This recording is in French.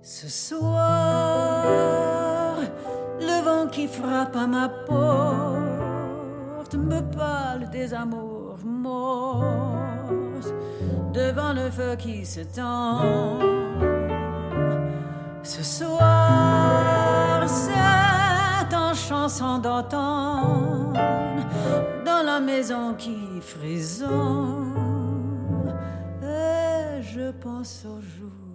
Ce soir, le vent qui frappe à ma porte me parle des amours mortes devant le feu qui s'étend. Ce soir, c'est en chanson d'automne dans la maison qui frissonne, et je pense au jour